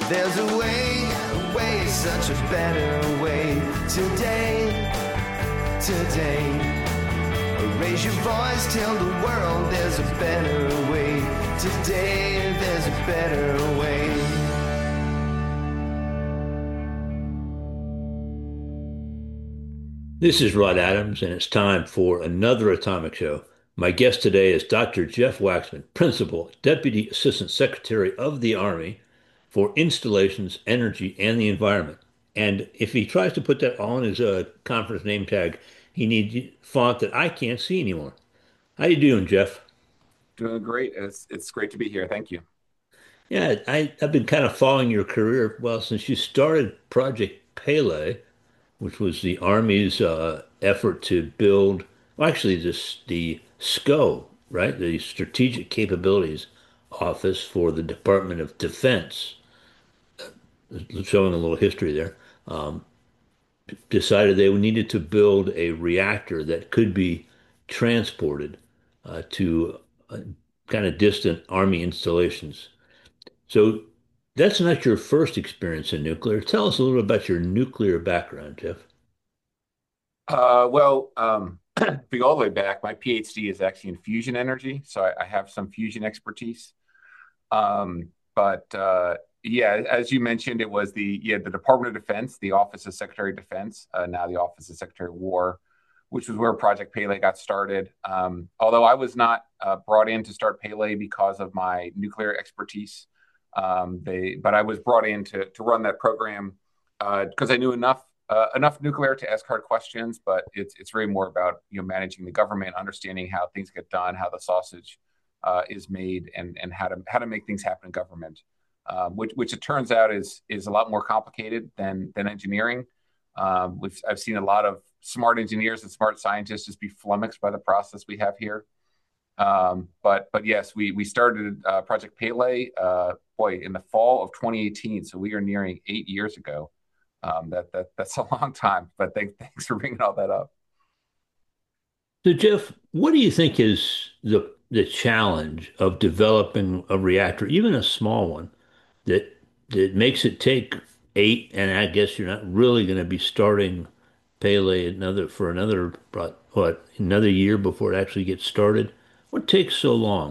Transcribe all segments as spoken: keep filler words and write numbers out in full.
There's a way, a way, such a better way. Today, today. Raise your voice, tell the world there's a better way. Today, there's a better way. This is Rod Adams, and it's time for another Atomic Show. My guest today is Doctor Jeff Waxman, Principal, Deputy Assistant Secretary of the Army for Installations, Energy, and the Environment. And if he tries to put that all in his uh, conference name tag, he needs font that I can't see anymore. How you doing, Jeff? Doing great. It's it's great to be here. Thank you. Yeah, I, I've been kind of following your career, well, since you started Project Pele, which was the Army's uh, effort to build, well, actually, this the SCO, right? The Strategic Capabilities Office for the Department of Defense, showing a little history there, um, decided they needed to build a reactor that could be transported uh, to uh, kind of distant Army installations. So that's not your first experience in nuclear. Tell us a little about your nuclear background, Jeff. Uh, well, um, if we go all the way back, my PhD is actually in fusion energy, so I, I have some fusion expertise. Um, but uh, yeah, as you mentioned, it was the yeah the Department of Defense, the Office of Secretary of Defense, uh, now the Office of Secretary of War, which was where Project Pele got started. Um, although I was not uh, brought in to start Pele because of my nuclear expertise, um, they but I was brought in to to run that program because uh, I knew enough uh, enough nuclear to ask hard questions. But it's it's really more about you know managing the government, understanding how things get done, how the sausage uh, is made, and and how to how to make things happen in government, um, which which it turns out is is a lot more complicated than than engineering. Um, we've, I've seen a lot of smart engineers and smart scientists just be flummoxed by the process we have here. Um, but but yes, we we started uh, Project Pele, uh, boy, in the fall of twenty eighteen. So we are nearing eight years ago. Um, that that that's a long time. But thank, thanks for bringing all that up. So, Jeff, what do you think is the the challenge of developing a reactor, even a small one, that that makes it take eight, and I guess you're not really going to be starting Pele another for another what another year before it actually gets started? What takes so long?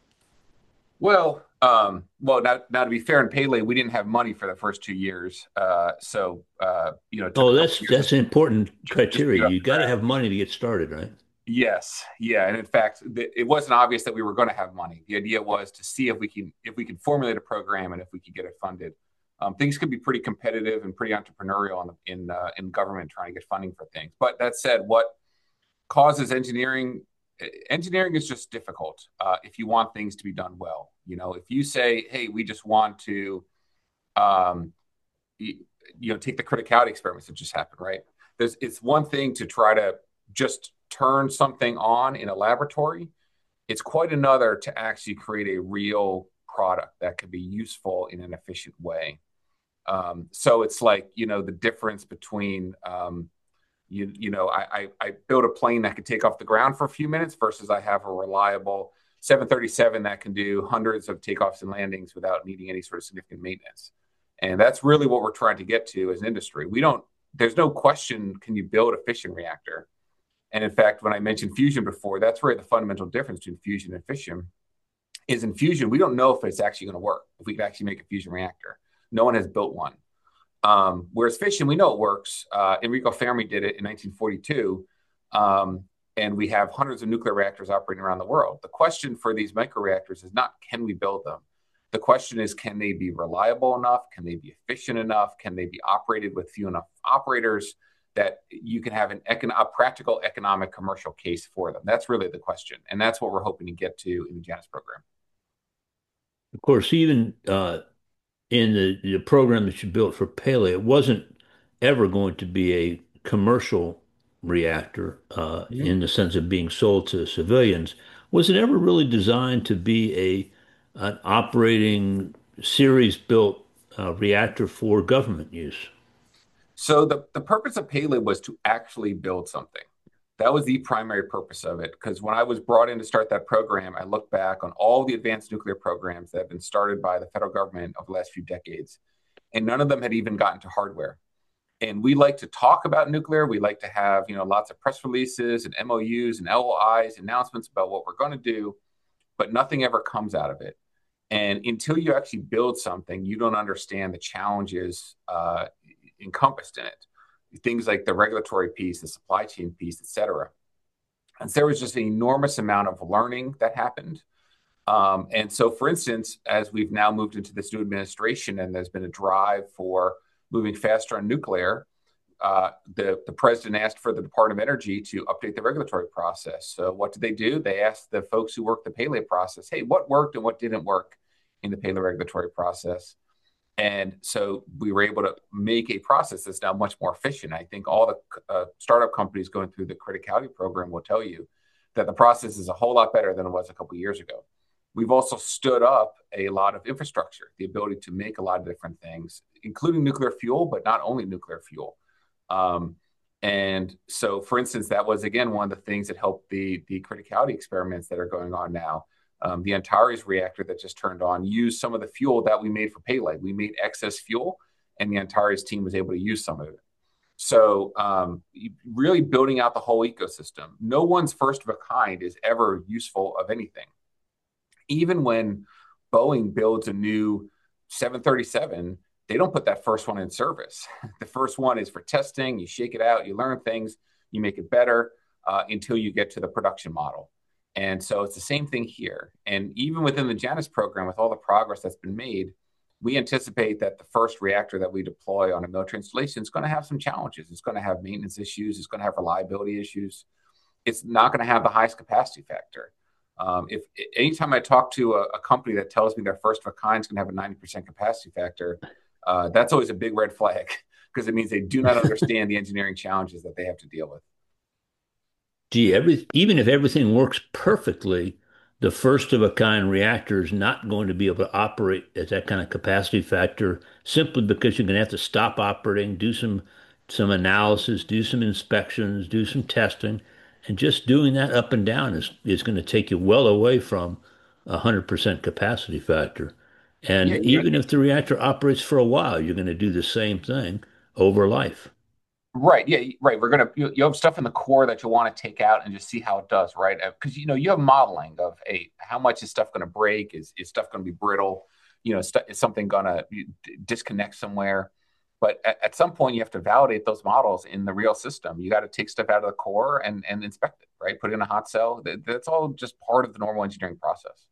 Well, um, well, now, now to be fair in Pele, we didn't have money for the first two years. Uh, so, uh, you know, it took a Oh, couple of that's years that's an important just, just to criteria. get off You the got to ground. have money to get started, right? Yes, yeah, and in fact, th- it wasn't obvious that we were going to have money. The idea was to see if we can if we can formulate a program and if we could get it funded. Um, things can be pretty competitive and pretty entrepreneurial in in, uh, in government trying to get funding for things. But that said, what causes engineering engineering is just difficult uh, if you want things to be done well. You know, if you say, "Hey, we just want to," um, you, you know, take the criticality experiments that just happened, right? There's it's one thing to try to just turn something on in a laboratory. It's quite another to actually create a real product that could be useful in an efficient way. Um, so it's like, you know, the difference between, um, you, you know, I, I, I build a plane that could take off the ground for a few minutes versus I have a reliable seven thirty-seven that can do hundreds of takeoffs and landings without needing any sort of significant maintenance. And that's really what we're trying to get to as an industry. We don't, there's no question, can you build a fission reactor? And in fact, when I mentioned fusion before, that's where the fundamental difference between fusion and fission is. In fusion, we don't know if it's actually going to work, if we can actually make a fusion reactor. No one has built one. Um, whereas fission, we know it works. Uh, Enrico Fermi did it in nineteen forty-two. Um, and we have hundreds of nuclear reactors operating around the world. The question for these microreactors is not, can we build them? The question is, can they be reliable enough? Can they be efficient enough? Can they be operated with few enough operators that you can have an econ- a practical economic commercial case for them? That's really the question. And that's what we're hoping to get to in the Janus program. Of course, even uh, in the, the program that you built for Pele, it wasn't ever going to be a commercial reactor uh, Mhm. in the sense of being sold to civilians. Was it ever really designed to be a an operating series built uh, reactor for government use? So the, the purpose of Pele was to actually build something. That was the primary purpose of it. Because when I was brought in to start that program, I looked back on all the advanced nuclear programs that have been started by the federal government over the last few decades. and none of them had even gotten to hardware. And we like to talk about nuclear. We like to have, you know, lots of press releases and M O Us and L O Is, announcements about what we're going to do, but nothing ever comes out of it. And until you actually build something, you don't understand the challenges uh, encompassed in it. Things like the regulatory piece, the supply chain piece, et cetera. And so there was just an enormous amount of learning that happened. Um, and so, for instance, as we've now moved into this new administration and there's been a drive for moving faster on nuclear, uh, the, the president asked for the Department of Energy to update the regulatory process. So what did they do? They asked the folks who worked the Pele process, hey, what worked and what didn't work in the Pele regulatory process? And so we were able to make a process that's now much more efficient. I think all the uh, startup companies going through the criticality program will tell you that the process is a whole lot better than it was a couple of years ago. We've also stood up a lot of infrastructure, the ability to make a lot of different things, including nuclear fuel, but not only nuclear fuel. Um, and so, for instance, that was, again, one of the things that helped the, the criticality experiments that are going on now. Um, the Antares reactor that just turned on used some of the fuel that we made for Pele. We made excess fuel, and the Antares team was able to use some of it. So um, really building out the whole ecosystem. No one's first of a kind is ever useful of anything. Even when Boeing builds a new seven thirty-seven, they don't put that first one in service. The first one is for testing. You shake it out, you learn things, you make it better uh, until you get to the production model. And so it's the same thing here. And even within the Janus program, with all the progress that's been made, we anticipate that the first reactor that we deploy on a military installation is going to have some challenges. It's going to have maintenance issues. It's going to have reliability issues. It's not going to have the highest capacity factor. Um, if anytime I talk to a, a company that tells me their first of a kind is going to have a ninety percent capacity factor, uh, that's always a big red flag because it means they do not understand the engineering challenges that they have to deal with. Gee, every, even if everything works perfectly, the first of a kind reactor is not going to be able to operate at that kind of capacity factor simply because you're going to have to stop operating, do some some analysis, do some inspections, do some testing, and just doing that up and down is is going to take you well away from a one hundred percent capacity factor. And Yeah, you know, even if the reactor operates for a while, you're going to do the same thing over life. right. Yeah, right. We're gonna you, you have stuff in the core that you want to take out and just see how it does, right? Because you know you have modeling of, hey, how much is stuff going to break? Is is stuff going to be brittle? You know, st- is something going to disconnect somewhere? But at, at some point, you have to validate those models in the real system. You got to take stuff out of the core and and inspect it, right? Put it in a hot cell. That, that's all just part of the normal engineering process.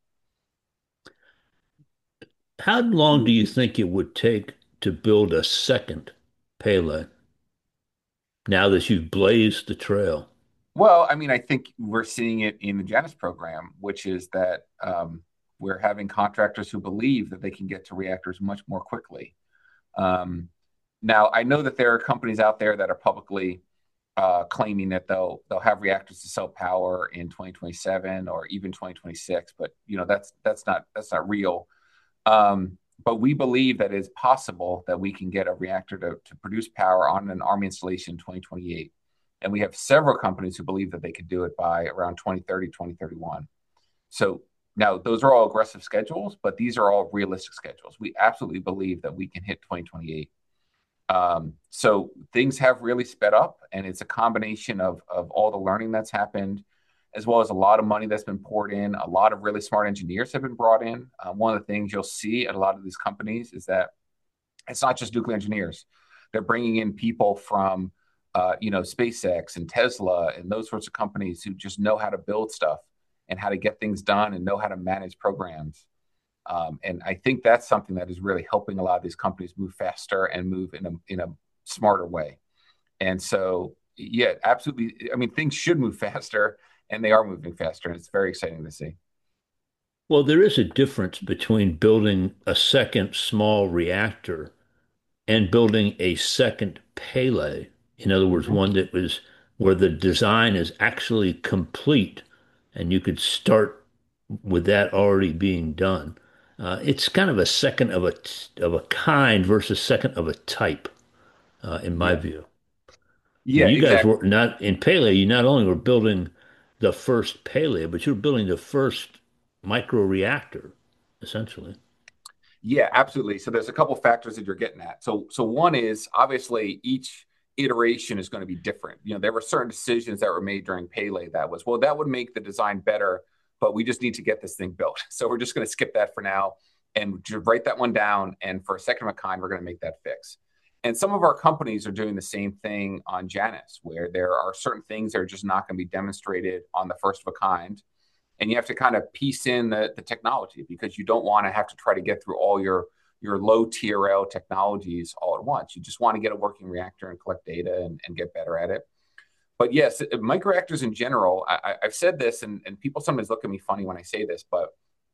How long do you think it would take to build a second Pele now that you've blazed the trail? Well, I mean, I think we're seeing it in the Janus program, which is that um, we're having contractors who believe that they can get to reactors much more quickly. Um, now, I know that there are companies out there that are publicly uh, claiming that they'll they'll have reactors to sell power in twenty twenty-seven or even twenty twenty-six, but you know that's that's not that's not real. Um, but we believe that it's possible that we can get a reactor to, to produce power on an Army installation in twenty twenty-eight. And we have several companies who believe that they could do it by around twenty thirty, twenty thirty-one. So now those are all aggressive schedules, but these are all realistic schedules. We absolutely believe that we can hit twenty twenty-eight. Um, so things have really sped up, and it's a combination of, of all the learning that's happened, as well as a lot of money that's been poured in. A lot of really smart engineers have been brought in. Uh, one of the things you'll see at a lot of these companies is that it's not just nuclear engineers. They're bringing in people from, uh, you know, SpaceX and Tesla and those sorts of companies who just know how to build stuff and how to get things done and know how to manage programs. Um, and I think that's something that is really helping a lot of these companies move faster and move in a in a smarter way. And so, yeah, absolutely. I mean, things should move faster, and they are moving faster, and it's very exciting to see. Well, there is a difference between building a second small reactor and building a second Pele. In other words, Mhm. one that was where the design is actually complete and you could start with that already being done. Uh, it's kind of a second of a of a kind versus second of a type, uh, in my Yeah, view. yeah, And you guys exactly. were not in Pele, you not only were building the first Pele, but you were building the first micro reactor, essentially. Yeah, absolutely. So there's a couple factors that you're getting at. So so one is obviously each iteration is going to be different. You know, there were certain decisions that were made during Pele that was, well, that would make the design better, but we just need to get this thing built. So we're just going to skip that for now and just write that one down. And for a second of a kind, we're going to make that fix. And some of our companies are doing the same thing on Janus, where there are certain things that are just not going to be demonstrated on the first of a kind, and you have to kind of piece in the, the technology because you don't want to have to try to get through all your your low T R L technologies all at once. You just want to get a working reactor and collect data and, and get better at it. But yes, microreactors in general, I, I've said this, and, and people sometimes look at me funny when I say this, but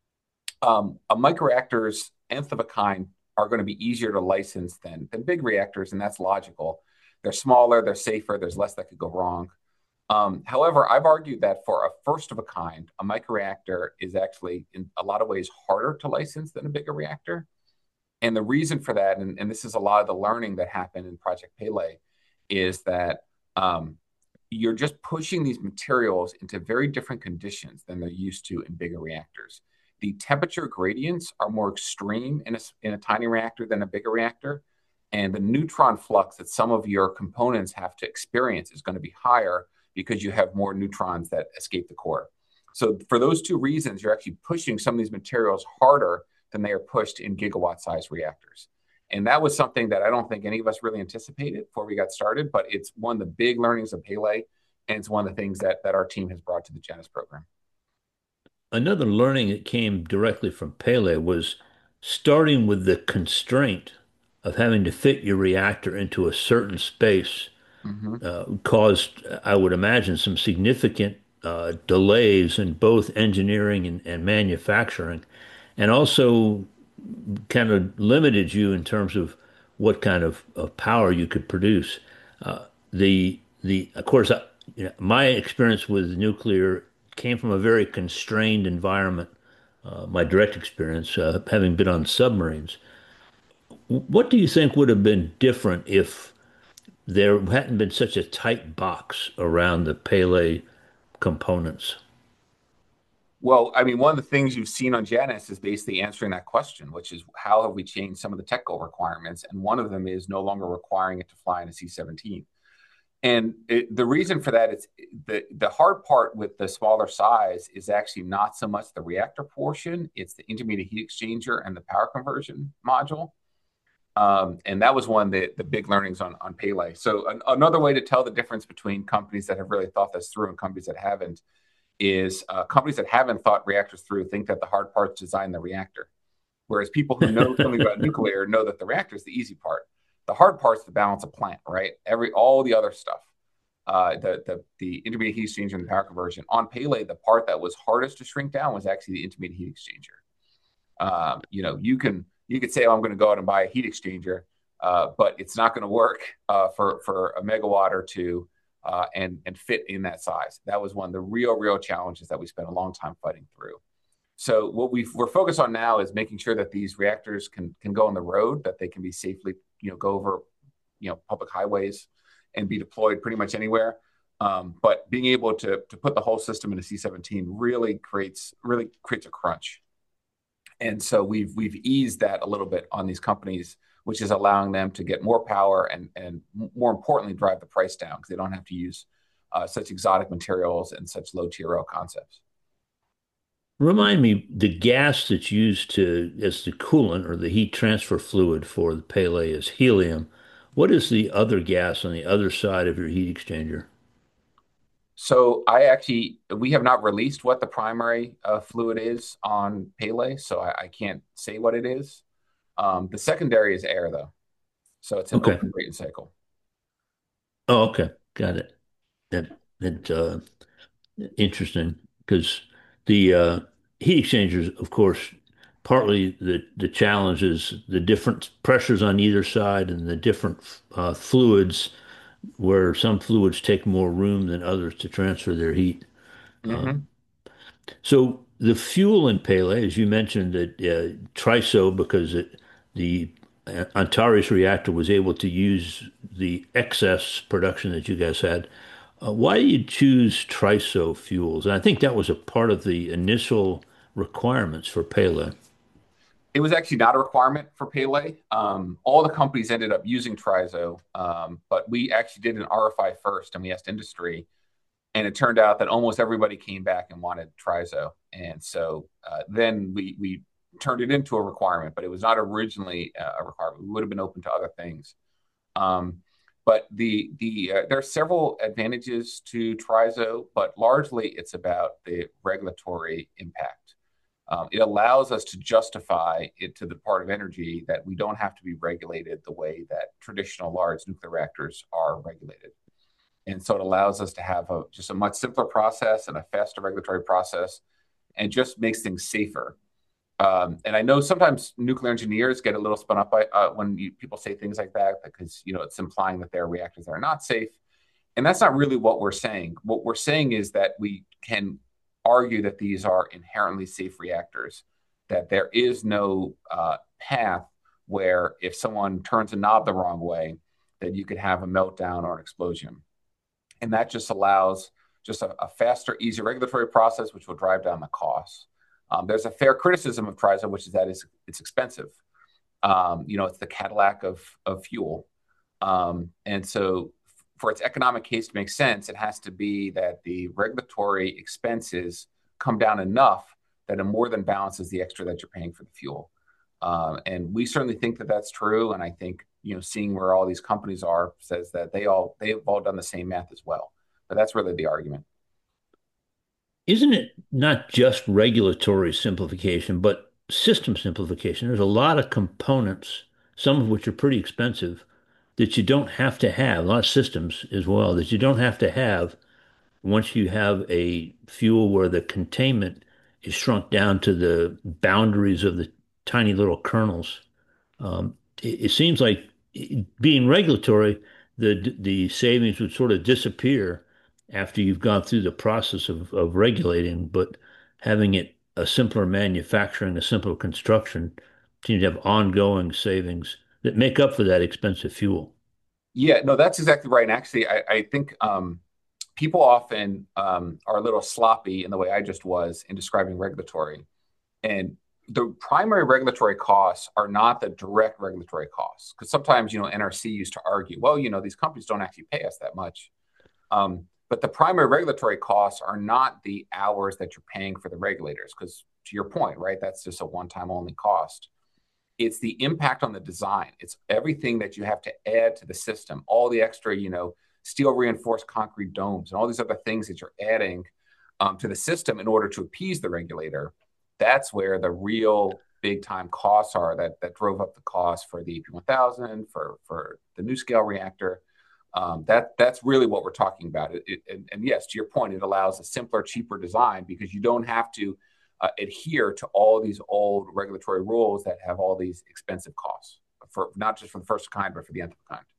um, a microreactor's nth of a kind are going to be easier to license than, than big reactors, and that's logical. They're smaller, they're safer, there's less that could go wrong. Um, however, I've argued that for a first of a kind, a microreactor is actually in a lot of ways harder to license than a bigger reactor. And the reason for that, and, and this is a lot of the learning that happened in Project Pele, is that um, you're just pushing these materials into very different conditions than they're used to in bigger reactors. The temperature gradients are more extreme in a, in a tiny reactor than a bigger reactor. And the neutron flux that some of your components have to experience is going to be higher because you have more neutrons that escape the core. So for those two reasons, you're actually pushing some of these materials harder than they are pushed in gigawatt-sized reactors. And that was something that I don't think any of us really anticipated before we got started, but it's one of the big learnings of Pele, and it's one of the things that, that our team has brought to the Janus program. Another learning that came directly from Pele was starting with the constraint of having to fit your reactor into a certain space Mm-hmm. uh, caused, I would imagine, some significant uh, delays in both engineering and, and manufacturing, and also kind of limited you in terms of what kind of, of power you could produce. Uh, the the of course, I, you know, my experience with nuclear came from a very constrained environment. Uh, my direct experience, uh, having been on submarines. What do you think would have been different if there hadn't been such a tight box around the Pele components? Well, I mean, one of the things you've seen on Janus is basically answering that question, which is how have we changed some of the technical requirements? And one of them is no longer requiring it to fly in a C seventeen. And it, the reason for that is the, the hard part with the smaller size is actually not so much the reactor portion, it's the intermediate heat exchanger and the power conversion module. Um, and that was one of the, the big learnings on, on Pele. So an, another way to tell the difference between companies that have really thought this through and companies that haven't is uh, companies that haven't thought reactors through think that the hard part's design the reactor. Whereas people who know something about nuclear know that the reactor is the easy part. The hard part's the balance of plant, right? Every all the other stuff, uh, the the the intermediate heat exchanger and the power conversion. On Pele, the part that was hardest to shrink down was actually the intermediate heat exchanger. Um, you know, you can you could say, oh, I'm going to go out and buy a heat exchanger, uh, but it's not going to work uh, for for a megawatt or two uh, and and fit in that size. That was one of the real real challenges that we spent a long time fighting through. So what we we're focused on now is making sure that these reactors can can go on the road, that they can be safely, you know, go over, you know, public highways and be deployed pretty much anywhere. Um, but being able to to put the whole system in a C seventeen really creates really creates a crunch. And so we've we've eased that a little bit on these companies, which is allowing them to get more power and and more importantly drive the price down because they don't have to use uh, such exotic materials and such low T R L concepts. Remind me, the gas that's used to as the coolant or the heat transfer fluid for the Pele is helium. What is the other gas on the other side of your heat exchanger? So I actually we have not released what the primary uh, fluid is on Pele, so I, I can't say what it is. Um, the secondary is air though, so it's an Okay. open Brayton cycle. Oh, okay. Got it. That that uh, interesting because the uh, heat exchangers, of course, partly the the challenge is the different pressures on either side and the different uh, fluids, where some fluids take more room than others to transfer their heat. Mm-hmm. So the fuel in Pele, as you mentioned, that uh, TRISO, because it, the uh, Antares reactor was able to use the excess production that you guys had. Uh, why do you choose TRISO fuels? And I think that was a part of the initial requirements for Pele. It was actually not a requirement for Pele. Um, all the companies ended up using Trizo, um, but we actually did an R F I first, and we asked industry, and it turned out that almost everybody came back and wanted Trizo, and so uh, then we we turned it into a requirement, but it was not originally uh, a requirement. We would have been open to other things. Um, but the the uh, there are several advantages to Trizo, but largely it's about the regulatory impact. Um, it allows us to justify it to the Department of Energy that we don't have to be regulated the way that traditional large nuclear reactors are regulated. And so it allows us to have a, just a much simpler process and a faster regulatory process, and just makes things safer. Um, and I know sometimes nuclear engineers get a little spun up by uh, when you, people say things like that, because you know it's implying that their reactors are not safe, and that's not really what we're saying. What we're saying is that we can argue that these are inherently safe reactors, that there is no uh, path where if someone turns a knob the wrong way, that you could have a meltdown or an explosion. And that just allows just a, a faster, easier regulatory process, which will drive down the costs. Um, there's a fair criticism of Trizo, which is that it's, it's expensive. Um, you know, it's the Cadillac of, of fuel. Um, and so for its economic case to make sense, it has to be that the regulatory expenses come down enough that it more than balances the extra that you're paying for the fuel. Um, and we certainly think that that's true. And I think, you know, seeing where all these companies are says that they all, they've all done the same math as well. But that's really the argument. Isn't it not just regulatory simplification, but system simplification? There's a lot of components, some of which are pretty expensive, that you don't have to have, a lot of systems as well, that you don't have to have once you have a fuel where the containment is shrunk down to the boundaries of the tiny little kernels. Um, it, it seems like being regulatory, the the savings would sort of disappear after you've gone through the process of, of regulating, but having it a simpler manufacturing, a simpler construction, seems to have ongoing savings that make up for that expensive fuel. Yeah, no, that's exactly right. And actually, I, I think um, people often um, are a little sloppy in the way I just was in describing regulatory. And the primary regulatory costs are not the direct regulatory costs. Because sometimes, you know, N R C used to argue, well, you know, these companies don't actually pay us that much. Um, but the primary regulatory costs are not the hours that you're paying for the regulators. Because to your point, right, that's just a one-time only cost. It's the impact on the design. It's everything that you have to add to the system, all the extra, you know, steel reinforced concrete domes and all these other things that you're adding um, to the system in order to appease the regulator. That's where the real big time costs are that, that drove up the cost for the E P one thousand, for, for the NuScale reactor. Um, that, that's really what we're talking about. It, it, and, and yes, to your point, it allows a simpler, cheaper design because you don't have to uh, adhere to all these old regulatory rules that have all these expensive costs, for not just for the first of kind, but for the nth of kind.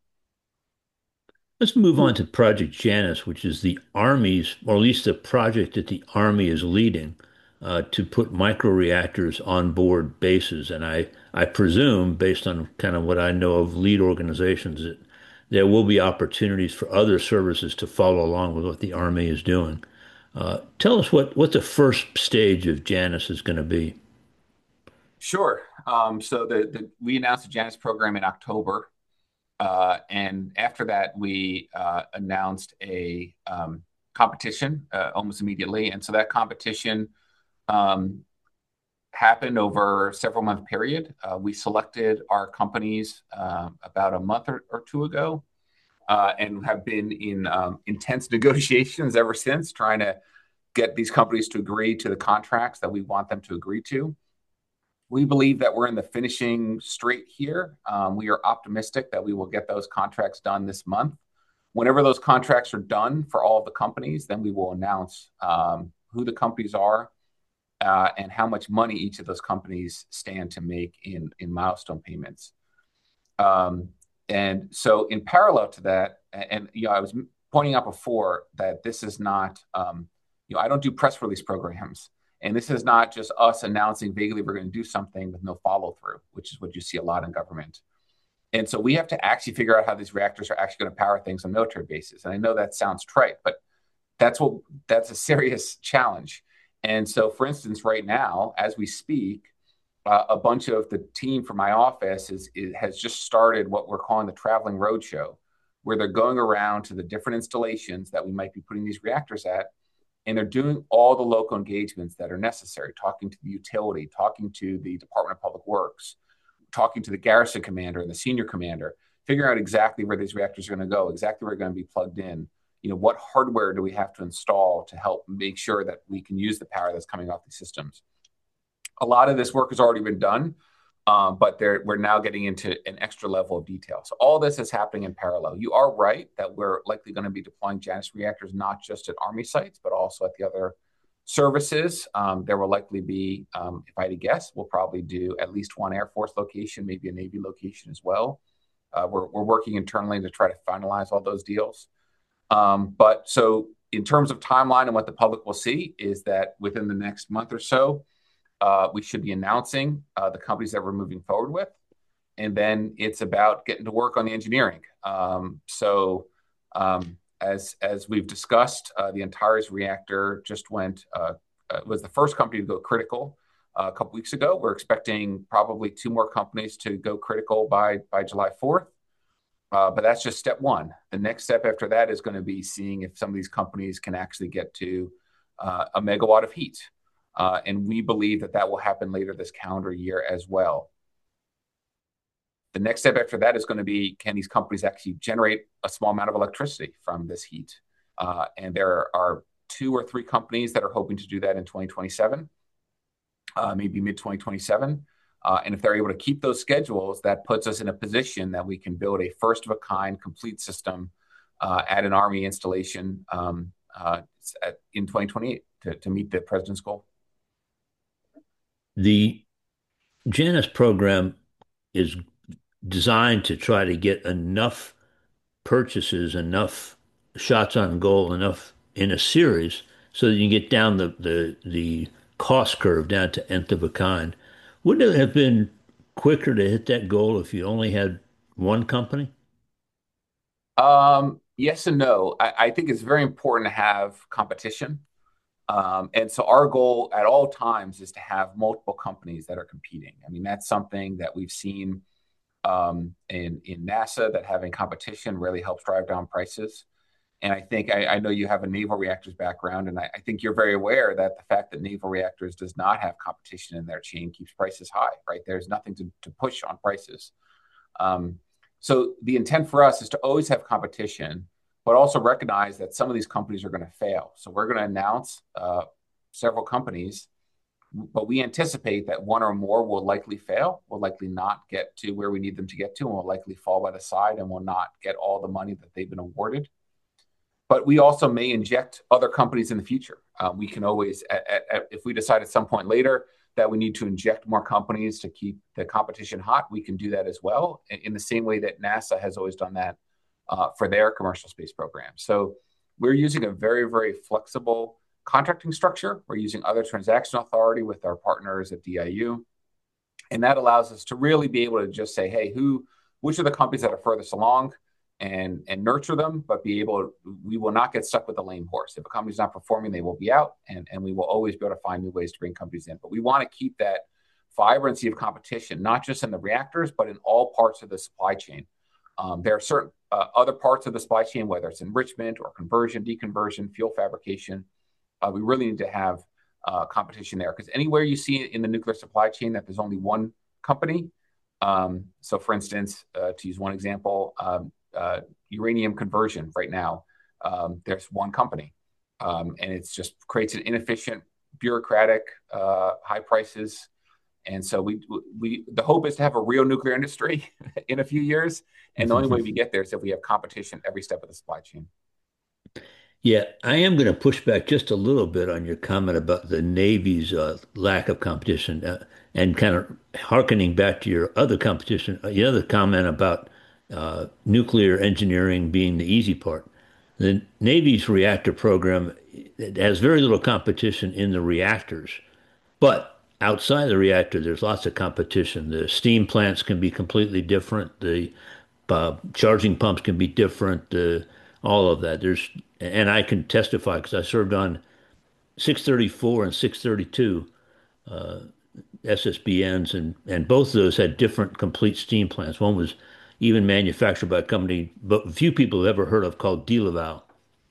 Let's move on to Project Janus, which is the Army's, or at least the project that the Army is leading uh, to put microreactors on board bases. And I, I presume, based on kind of what I know of lead organizations, that there will be opportunities for other services to follow along with what the Army is doing. Uh, tell us what, what the first stage of Janus is going to be. Sure. Um, so the, the, we announced the Janus program in October. Uh, and after that, we uh, announced a um, competition uh, almost immediately. And so that competition um, happened over a several month period. Uh, we selected our companies uh, about a month or, or two ago uh, and have been in um, intense negotiations ever since, trying to get these companies to agree to the contracts that we want them to agree to. We believe that we're in the finishing straight here. Um, we are optimistic that we will get those contracts done this month. Whenever those contracts are done for all of the companies, then we will announce um, who the companies are uh, and how much money each of those companies stand to make in, in milestone payments. Um, and so in parallel to that, and, and you know, I was pointing out before that this is not, um, you know, I don't do press release programs. And this is not just us announcing vaguely we're going to do something with no follow through, which is what you see a lot in government. And so we have to actually figure out how these reactors are actually going to power things on military bases. And I know that sounds trite, but that's what that's a serious challenge. And so, for instance, right now, as we speak, uh, a bunch of the team from my office is, is has just started what we're calling the traveling roadshow, where they're going around to the different installations that we might be putting these reactors at, and they're doing all the local engagements that are necessary, talking to the utility, talking to the Department of Public Works, talking to the garrison commander and the senior commander, figuring out exactly where these reactors are going to go, exactly where they're going to be plugged in. You know, what hardware do we have to install to help make sure that we can use the power that's coming off these systems? A lot of this work has already been done, um, but we're now getting into an extra level of detail. So all this is happening in parallel. You are right that we're likely going to be deploying Janus reactors, not just at Army sites, but also at the other services. Um, there will likely be, um, if I had to guess, we'll probably do at least one Air Force location, maybe a Navy location as well. Uh, we're, we're working internally to try to finalize all those deals. Um, but so in terms of timeline and what the public will see is that within the next month or so, uh, we should be announcing uh, the companies that we're moving forward with. And then it's about getting to work on the engineering. Um, so um, as, as we've discussed, uh, the Antares reactor just went, uh, uh, was the first company to go critical uh, a couple weeks ago. We're expecting probably two more companies to go critical by, by July fourth. Uh, but that's just step one. The next step after that is going to be seeing if some of these companies can actually get to uh, a megawatt of heat. Uh, and we believe that that will happen later this calendar year as well. The next step after that is going to be, can these companies actually generate a small amount of electricity from this heat? Uh, and there are two or three companies that are hoping to do that in twenty twenty-seven, uh, maybe mid twenty twenty-seven. Uh, and if they're able to keep those schedules, that puts us in a position that we can build a first-of-a-kind complete system uh, at an Army installation um, uh, at, in twenty twenty-eight to, to meet the President's goal. The Janus program is designed to try to get enough purchases, enough shots on goal, enough in a series so that you get down the, the, the cost curve down to nth of a kind. Wouldn't it have been quicker to hit that goal if you only had one company? Um, yes and no. I, I think it's very important to have competition. Um, and so our goal at all times is to have multiple companies that are competing. I mean, that's something that we've seen um, in, in NASA, that having competition really helps drive down prices. And I think, I, I know you have a naval reactors background, and I, I think you're very aware that the fact that naval reactors does not have competition in their chain keeps prices high, right? There's nothing to, to push on prices. Um, so the intent for us is to always have competition, but also recognize that some of these companies are going to fail. So we're going to announce uh, several companies, but we anticipate that one or more will likely fail, will likely not get to where we need them to get to, and will likely fall by the side and will not get all the money that they've been awarded. But we also may inject other companies in the future. Uh, we can always, at, at, if we decide at some point later that we need to inject more companies to keep the competition hot, we can do that as well, in the same way that NASA has always done that uh, for their commercial space program. So we're using a very, very flexible contracting structure. We're using other transaction authority with our partners at D I U. And that allows us to really be able to just say, hey, who, which are the companies that are furthest along? And, and nurture them, but be able, we will not get stuck with the lame horse. If a company's not performing, they will be out, and, and we will always be able to find new ways to bring companies in. But we want to keep that vibrancy of competition, not just in the reactors, but in all parts of the supply chain. Um, there are certain uh, other parts of the supply chain, whether it's enrichment or conversion, deconversion, fuel fabrication. Uh, we really need to have uh, competition there, because anywhere you see in the nuclear supply chain that there's only one company. Um, so for instance, uh, to use one example, um, Uh, uranium conversion right now, um, there's one company, um, and it's just creates an inefficient, bureaucratic, uh, high prices. And so we we the hope is to have a real nuclear industry in a few years, and the only way we get there is if we have competition every step of the supply chain. Yeah, I am going to push back just a little bit on your comment about the Navy's uh, lack of competition, uh, and kind of hearkening back to your other competition, uh, your other comment about uh, nuclear engineering being the easy part. The Navy's reactor program, it has very little competition in the reactors, but outside the reactor, there's lots of competition. The steam plants can be completely different. The uh, charging pumps can be different. Uh, all of that. There's, and I can testify because I served on six thirty-four and six thirty-two. S S B Ns, and and both of those had different complete steam plants. One was even manufactured by a company, but few people have ever heard of, called De Laval.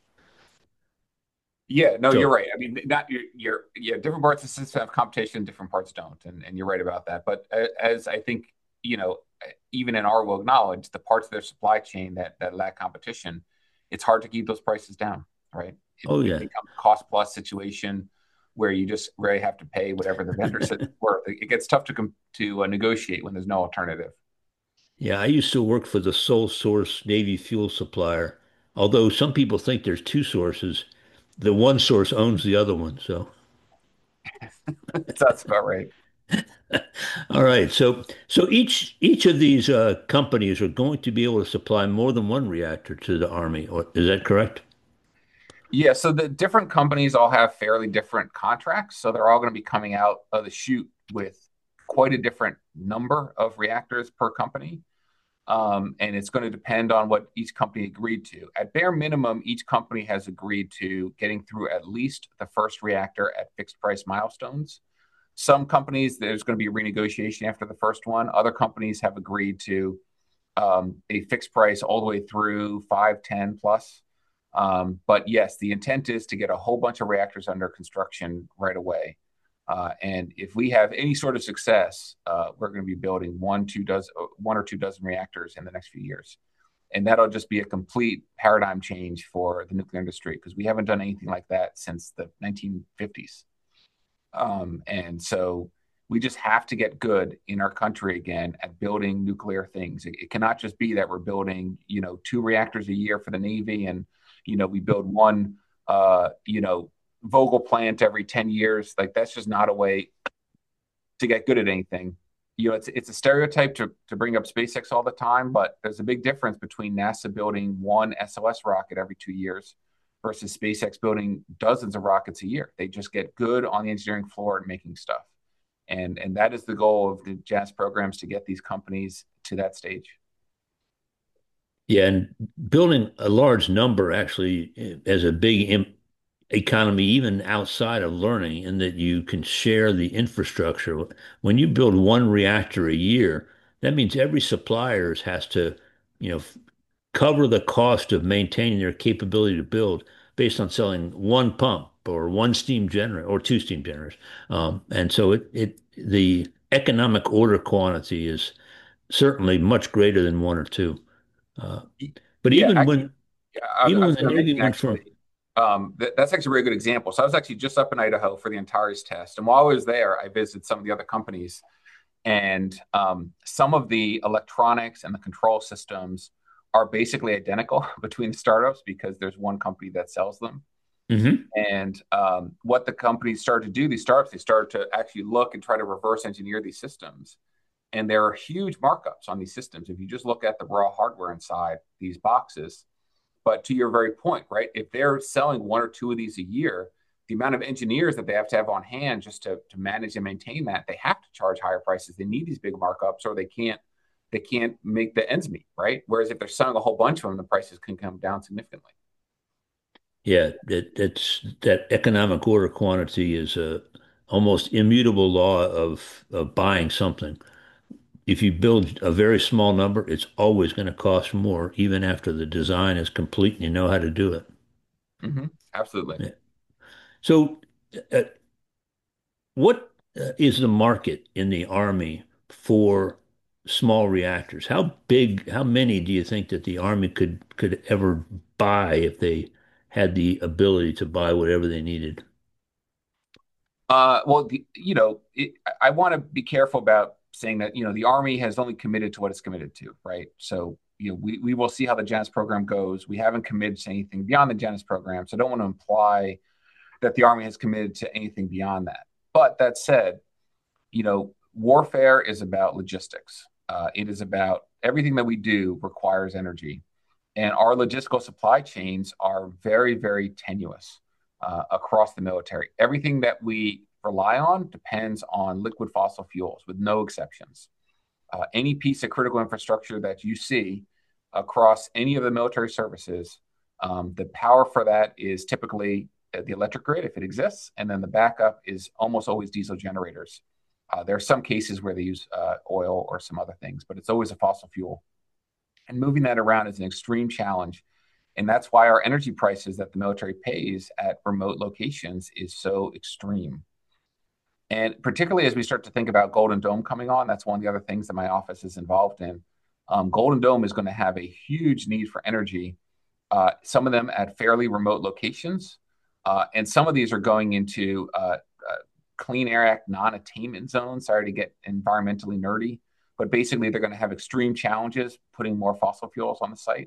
Yeah, no, you're So, right. I mean, not you're, you're yeah, different parts of the system have competition, different parts don't, and and you're right about that. But uh, as I think, you know, even in our will acknowledge the parts of their supply chain that that lack competition, it's hard to keep those prices down, right? It, oh it yeah, becomes a cost plus situation where you just really have to pay whatever the vendor says it's worth. It, it gets tough to com to uh, negotiate when there's no alternative. yeah. I used to work for the sole source Navy fuel supplier. Although some people think there's two sources, the one source owns the other one. So, That's about right. all right. So, so each each of these uh, companies are going to be able to supply more than one reactor to the Army. Or, is that correct? Yeah, so the different companies all have fairly different contracts. So they're all going to be coming out of the chute with quite a different number of reactors per company. Um, and it's going to depend on what each company agreed to. At bare minimum, each company has agreed to getting through at least the first reactor at fixed price milestones. Some companies, there's going to be a renegotiation after the first one. Other companies have agreed to um, a fixed price all the way through five, ten plus. Um, but yes, the intent is to get a whole bunch of reactors under construction right away. Uh, and if we have any sort of success, uh, we're going to be building one, two dozen, one or two dozen reactors in the next few years. And that'll just be a complete paradigm change for the nuclear industry because we haven't done anything like that since the nineteen fifties. Um, and so we just have to get good in our country again at building nuclear things. It, it cannot just be that we're building, you know, two reactors a year for the Navy and, you know, we build one, uh, you know, Vogtle plant every ten years. Like that's just not a way to get good at anything. You know, it's it's a stereotype to, to bring up SpaceX all the time, but there's a big difference between NASA building one S O S rocket every two years versus SpaceX building dozens of rockets a year. They just get good on the engineering floor and making stuff. And and that is the goal of the JAS programs to get these companies to that stage. Yeah, and building a large number actually eh, has a big im economy even outside of learning in that you can share the infrastructure. When you build one reactor a year, that means every supplier has to, you know, f- cover the cost of maintaining their capability to build based on selling one pump or one steam generator or two steam generators. Um, and so it, it the economic order quantity is certainly much greater than one or two. Uh, but Yeah, even actually, when yeah, I, even I when was the going to Navy mention went from actually, um, th that's actually a really good example. So I was actually just up in Idaho for the Antares test, and while I was there, I visited some of the other companies, and um, some of the electronics and the control systems are basically identical between the startups because there's one company that sells them. Mhm. And um, what the companies started to do, these startups, they started to actually look and try to reverse engineer these systems. And there are huge markups on these systems. If you just look at the raw hardware inside these boxes, but to your very point, right? If they're selling one or two of these a year, the amount of engineers that they have to have on hand just to, to manage and maintain that, they have to charge higher prices. They need these big markups or they can't they can't make the ends meet, right? Whereas if they're selling a whole bunch of them, the prices can come down significantly. Yeah, that that's that economic order quantity is a almost immutable law of of buying something. If you build a very small number, it's always going to cost more, even after the design is complete and you know how to do it. Mm-hmm. Absolutely. Yeah. So, uh, what uh, is the market in the Army for small reactors? How big, how many do you think that the Army could could ever buy if they had the ability to buy whatever they needed? Uh, well, the, you know, it, I want to be careful about saying that, you know, the Army has only committed to what it's committed to, right? So, you know, we, we will see how the Janus program goes. We haven't committed to anything beyond the Janus program. So I don't want to imply that the Army has committed to anything beyond that. But that said, you know, warfare is about logistics. Uh, it is about everything that we do requires energy. And our logistical supply chains are very, very tenuous uh, across the military. Everything that we rely on depends on liquid fossil fuels, with no exceptions. Uh, any piece of critical infrastructure that you see across any of the military services, um, the power for that is typically the electric grid, if it exists, and then the backup is almost always diesel generators. Uh, there are some cases where they use uh, oil or some other things, but it's always a fossil fuel. And moving that around is an extreme challenge. And that's why our energy prices that the military pays at remote locations is so extreme. And particularly as we start to think about Golden Dome coming on, that's one of the other things that my office is involved in. Um, Golden Dome is going to have a huge need for energy, uh, some of them at fairly remote locations. Uh, and some of these are going into uh, uh, Clean Air Act non-attainment zones. Sorry to get environmentally nerdy, but basically they're going to have extreme challenges putting more fossil fuels on the site.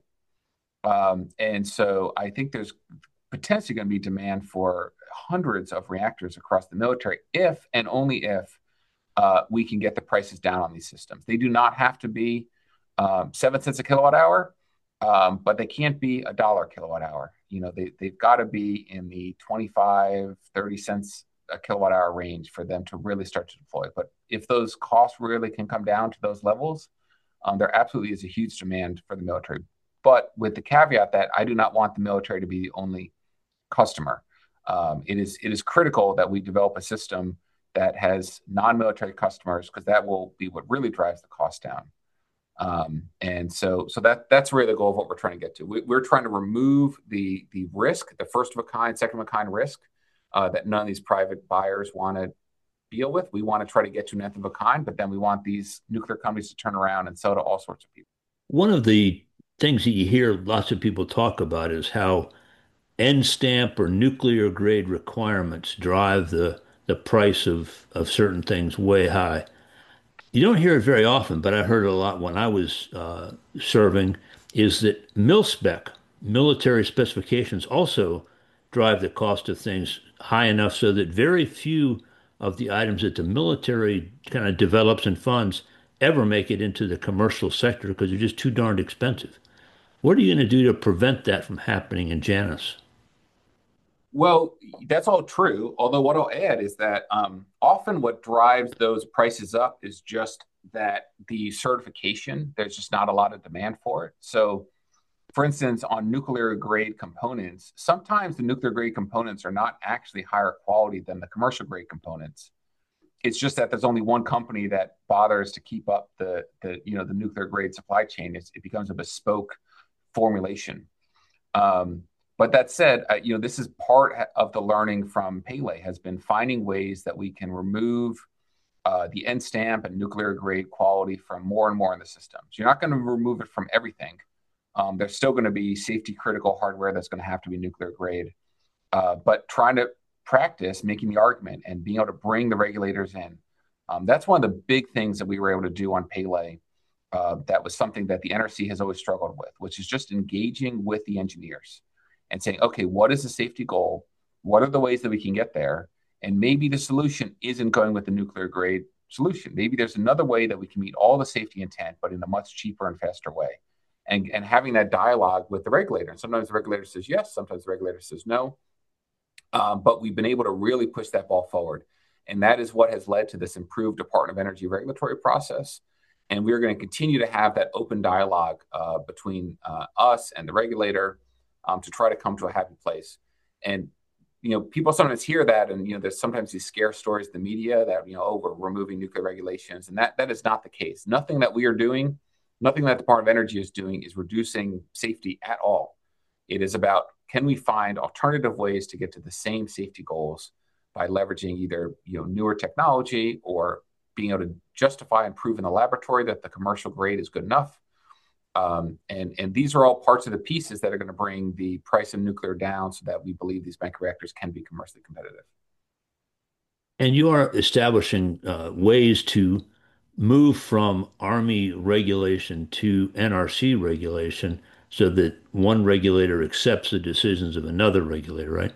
Um, and so I think there's potentially going to be demand for hundreds of reactors across the military if and only if uh, we can get the prices down on these systems. They do not have to be um, seven cents a kilowatt hour, um, but they can't be a dollar kilowatt hour. You know, they, they've got to be in the twenty-five, thirty cents a kilowatt hour range for them to really start to deploy. But if those costs really can come down to those levels, um, there absolutely is a huge demand for the military. But with the caveat that I do not want the military to be the only customer. Um, it is it is critical that we develop a system that has non-military customers, because that will be what really drives the cost down. Um, and so so that that's really the goal of what we're trying to get to. We, we're trying to remove the the risk, the first of a kind, second of a kind risk uh, that none of these private buyers want to deal with. We want to try to get to an nth of a kind, but then we want these nuclear companies to turn around and sell to all sorts of people. One of the things that you hear lots of people talk about is how N stamp or nuclear grade requirements drive the the price of of certain things way high. You don't hear it very often, but I heard it a lot when I was uh, serving, is that mil spec, military specifications, also drive the cost of things high enough so that very few of the items that the military kind of develops and funds ever make it into the commercial sector because they're just too darned expensive. What are you going to do to prevent that from happening in Janus? Well, that's all true. Although what I'll add is that um, often what drives those prices up is just that the certification, there's just not a lot of demand for it. So, for instance, on nuclear grade components, sometimes the nuclear grade components are not actually higher quality than the commercial grade components. It's just that there's only one company that bothers to keep up the, the you know, the nuclear grade supply chain. It's, it becomes a bespoke formulation. Um, But that said, uh, you know, this is part of the learning from Pele has been finding ways that we can remove uh, the N stamp and nuclear grade quality from more and more in the systems. You're not going to remove it from everything. Um, there's still going to be safety critical hardware that's going to have to be nuclear grade. Uh, but trying to practice making the argument and being able to bring the regulators in. Um, that's one of the big things that we were able to do on Pele. Uh, that was something that the N R C has always struggled with, which is just engaging with the engineers and saying, okay, what is the safety goal? What are the ways that we can get there? And maybe the solution isn't going with the nuclear grade solution. Maybe there's another way that we can meet all the safety intent, but in a much cheaper and faster way. And, and having that dialogue with the regulator. And sometimes the regulator says yes, sometimes the regulator says no. Um, but we've been able to really push that ball forward. And that is what has led to this improved Department of Energy regulatory process. And we're going to continue to have that open dialogue uh, between uh, us and the regulator um, to try to come to a happy place. And, you know, people sometimes hear that, and, you know, there's sometimes these scare stories in the media that, you know, oh, we're removing nuclear regulations. And that that is not the case. Nothing that we are doing, nothing that the Department of Energy is doing is reducing safety at all. It is about, can we find alternative ways to get to the same safety goals by leveraging either, you know, newer technology or being able to justify and prove in the laboratory that the commercial grade is good enough. Um, and, and these are all parts of the pieces that are going to bring the price of nuclear down so that we believe these micro reactors can be commercially competitive. And you are establishing uh, ways to move from Army regulation to N R C regulation so that one regulator accepts the decisions of another regulator, right?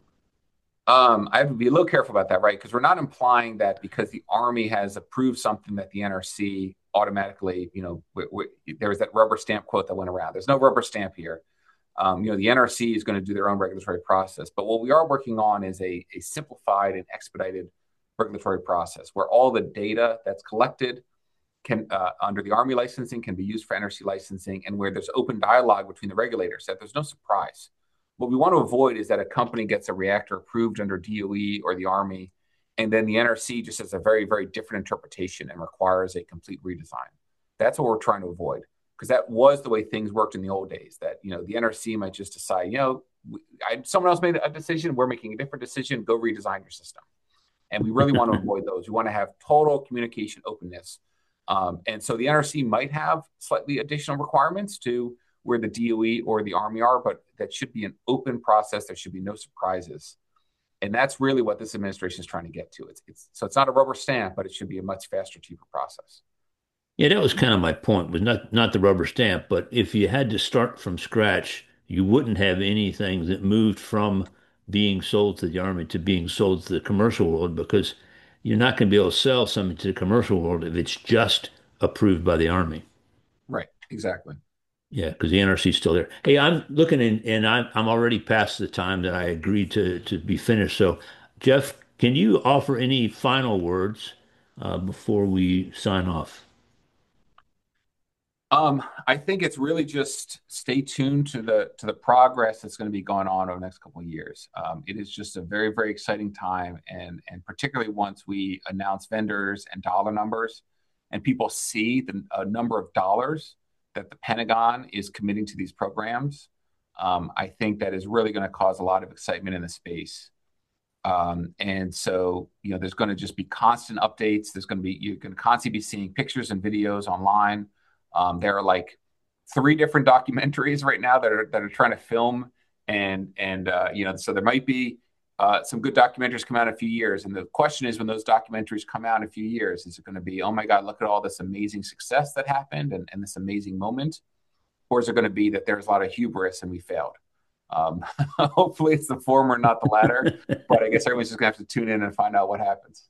Um, I have to be a little careful about that, right? Because we're not implying that because the Army has approved something that the N R C automatically, you know, w- w- there was that rubber stamp quote that went around. There's no rubber stamp here. Um, you know, the N R C is going to do their own regulatory process. But what we are working on is a, a simplified and expedited regulatory process where all the data that's collected can uh, under the Army licensing can be used for N R C licensing, and where there's open dialogue between the regulators, that there's no surprise. What we want to avoid is that a company gets a reactor approved under D O E or the Army, and then the N R C just has a very, very different interpretation and requires a complete redesign. That's what we're trying to avoid, because that was the way things worked in the old days, that, you know, the N R C might just decide, you know, I, someone else made a decision, we're making a different decision, go redesign your system. And we really want to avoid those. We want to have total communication openness. Um, and so the N R C might have slightly additional requirements to where the D O E or the Army are, but that should be an open process. There should be no surprises. And that's really what this administration is trying to get to. It's, it's so it's not a rubber stamp, but it should be a much faster, cheaper process. Yeah, that was kind of my point, was not not the rubber stamp, but if you had to start from scratch, you wouldn't have anything that moved from being sold to the Army to being sold to the commercial world, because you're not going to be able to sell something to the commercial world if it's just approved by the Army. Right, exactly. Yeah, because the N R C is still there. Hey, I'm looking in, and I'm I'm already past the time that I agreed to to be finished. So, Jeff, can you offer any final words uh, before we sign off? Um, I think it's really just stay tuned to the to the progress that's going to be going on over the next couple of years. Um, it is just a very, very exciting time, and and particularly once we announce vendors and dollar numbers, and people see the uh, number of dollars that the Pentagon is committing to these programs, um, I think that is really going to cause a lot of excitement in the space. Um, and so, you know, there's going to just be constant updates. There's going to be, you're going to constantly be seeing pictures and videos online. Um, there are like three different documentaries right now that are that are trying to film, and and uh, you know, so there might be uh, some good documentaries come out in a few years. And the question is, when those documentaries come out in a few years, is it going to be, oh my God, look at all this amazing success that happened and, and this amazing moment, or is it going to be that there's a lot of hubris and we failed? Um, hopefully, it's the former, not the latter. But I guess everyone's just going to have to tune in and find out what happens.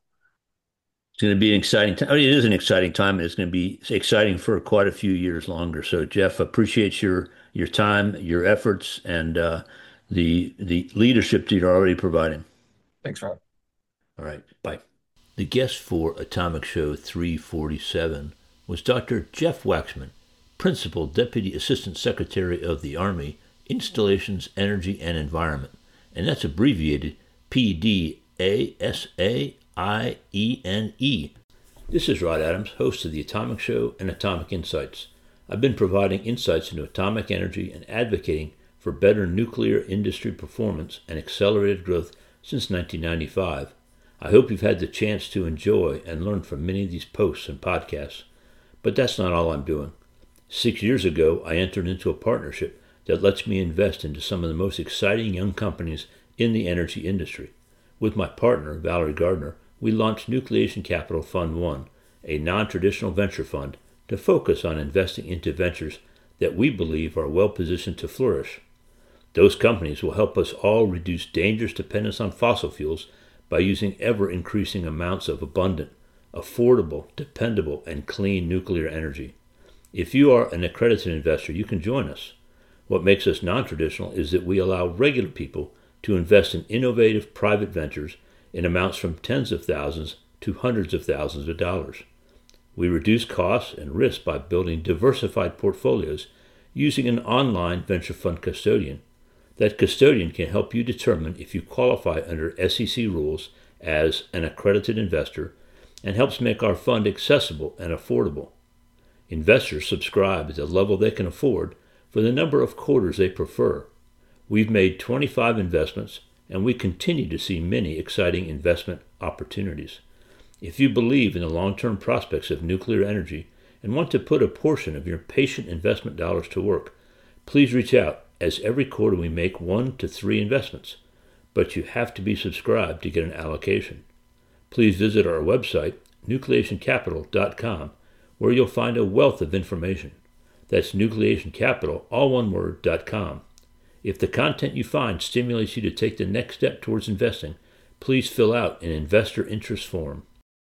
It's going to be an exciting time. I mean, it is an exciting time, and it's going to be exciting for quite a few years longer. So, Jeff, appreciate your your time, your efforts, and uh, the the leadership that you're already providing. Thanks, Rob. All right, bye. The guest for Atomic Show three forty-seven was Doctor Jeff Waxman, Principal Deputy Assistant Secretary of the Army, Installations, Energy, and Environment, and that's abbreviated P D A S A I E N E. This is Rod Adams, host of The Atomic Show and Atomic Insights. I've been providing insights into atomic energy and advocating for better nuclear industry performance and accelerated growth since nineteen ninety-five. I hope you've had the chance to enjoy and learn from many of these posts and podcasts. But that's not all I'm doing. Six years ago, I entered into a partnership that lets me invest into some of the most exciting young companies in the energy industry. With my partner, Valerie Gardner, we launched Nucleation Capital Fund One, a non-traditional venture fund to focus on investing into ventures that we believe are well-positioned to flourish. Those companies will help us all reduce dangerous dependence on fossil fuels by using ever-increasing amounts of abundant, affordable, dependable, and clean nuclear energy. If you are an accredited investor, you can join us. What makes us non-traditional is that we allow regular people to invest in innovative private ventures in amounts from tens of thousands to hundreds of thousands of dollars. We reduce costs and risk by building diversified portfolios using an online venture fund custodian. That custodian can help you determine if you qualify under S E C rules as an accredited investor and helps make our fund accessible and affordable. Investors subscribe at the level they can afford for the number of quarters they prefer. We've made twenty-five investments, and we continue to see many exciting investment opportunities. If you believe in the long-term prospects of nuclear energy and want to put a portion of your patient investment dollars to work, please reach out, as every quarter we make one to three investments, but you have to be subscribed to get an allocation. Please visit our website, nucleation capital dot com, where you'll find a wealth of information. That's nucleation capital, all one word, dot com. If the content you find stimulates you to take the next step towards investing, please fill out an investor interest form.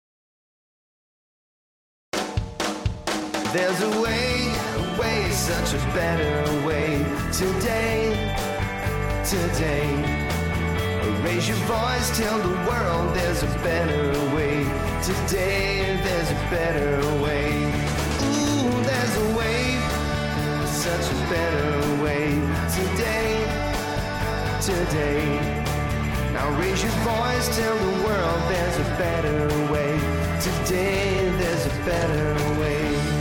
There's a way, a way, such a better way. Today, today. Raise your voice, tell the world there's a better way. Today, there's a better way. Ooh, there's a way, such a better way. Today, today. Now raise your voice, tell the world there's a better way. Today there's a better way.